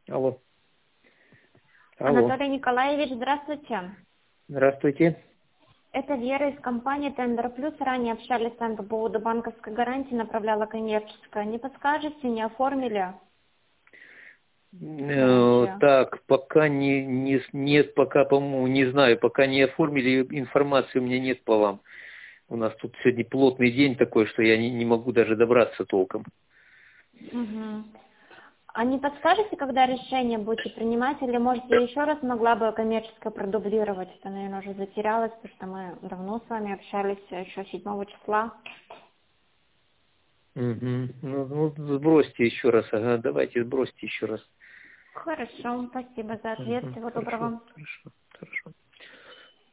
Алло. Алло. Анатолий Николаевич, здравствуйте. Здравствуйте. Это Вера из компании Тендер Плюс. Ранее общались с вами по поводу банковской гарантии, направляла коммерческая. Не подскажете, не оформили? Так, пока нет, пока, по-моему, не знаю, пока не оформили, информации у меня нет по вам. У нас тут сегодня плотный день такой, что я не могу даже добраться толком. Угу. А не подскажете, когда решение будете принимать, или, может, я еще раз могла бы коммерческое продублировать? Это, наверное, уже затерялось, потому что мы давно с вами общались, еще 7 числа. Угу. Ну, сбросьте еще раз, ага, давайте сбросьте еще раз. Хорошо, спасибо за ответ, всего Хорошо, доброго. хорошо, хорошо.